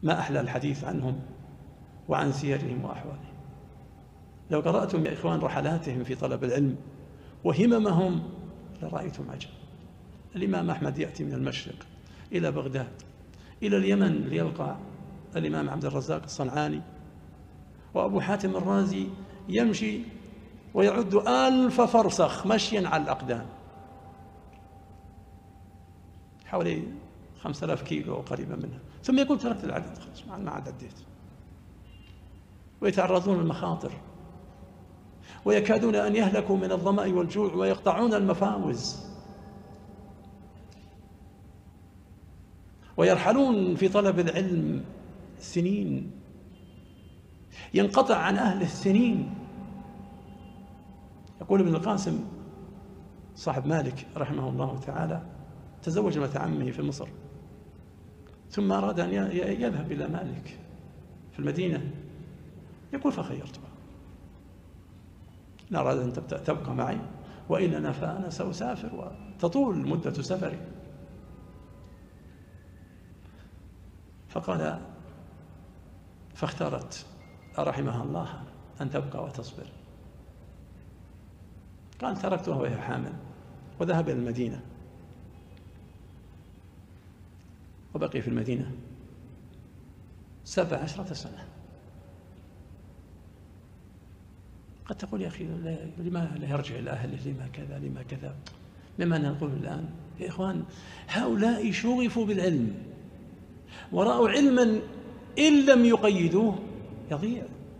ما أحلى الحديث عنهم وعن سيرهم وأحوالهم. لو قرأتم يا إخوان رحلاتهم في طلب العلم وهممهم لرأيتم عجب. الإمام أحمد يأتي من المشرق إلى بغداد إلى اليمن ليلقى الإمام عبد الرزاق الصنعاني، وأبو حاتم الرازي يمشي ويعد 1000 فرسخ مشيا على الأقدام، حوالي 5000 كيلو قريبا منها، ثم يقول تركت العدد خلاص ما عاد عديت. ويتعرضون للمخاطر ويكادون أن يهلكوا من الظمأ والجوع ويقطعون المفاوز، ويرحلون في طلب العلم سنين، ينقطع عن أهله سنين. يقول ابن القاسم صاحب مالك رحمه الله تعالى تزوج ابنة عمه في مصر، ثم أراد أن يذهب إلى مالك في المدينة، يقول فخيرتها، إن أراد أن تبقى معي وإلا فأنا سأسافر وتطول مدة سفري. فاختارت رحمها الله أن تبقى وتصبر. قال تركتها وهي حامل وذهب إلى المدينة، وبقي في المدينة 17 سنة. قد تقول يا أخي لما لا يرجع إلى أهله، لما كذا. مما نقول الآن يا إخوان، هؤلاء شغفوا بالعلم ورأوا علما إن لم يقيدوه يضيع،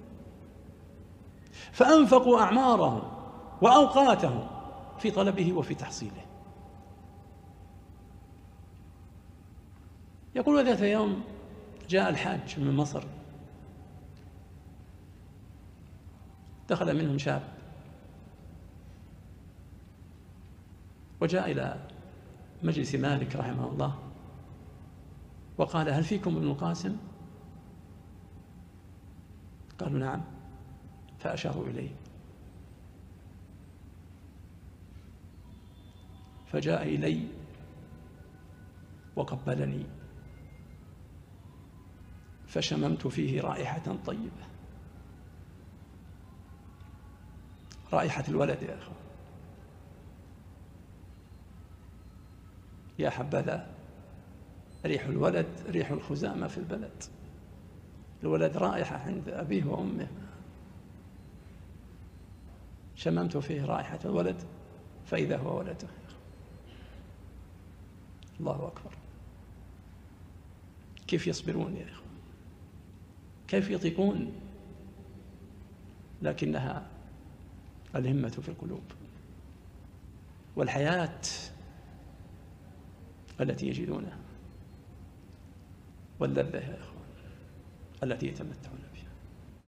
فأنفقوا أعمارهم وأوقاتهم في طلبه وفي تحصيله. يقول ذات يوم جاء الحاج من مصر، دخل منهم شاب وجاء إلى مجلس مالك رحمه الله وقال هل فيكم ابن القاسم؟ قالوا نعم، فأشاروا إليه، فجاء إلي وقبلني فشممت فيه رائحة طيبة، رائحة الولد يا أخوان. يا حبذا ريح الولد ريح الخزامة في البلد، الولد رائحة عند أبيه وأمه، شممت فيه رائحة الولد فإذا هو ولده. الله أكبر. كيف يصبرون يا إخوان، كيف يطيقون؟ لكنها الهمة في القلوب والحياة التي يجدونها واللذة يا إخوان التي يتمتعون بها.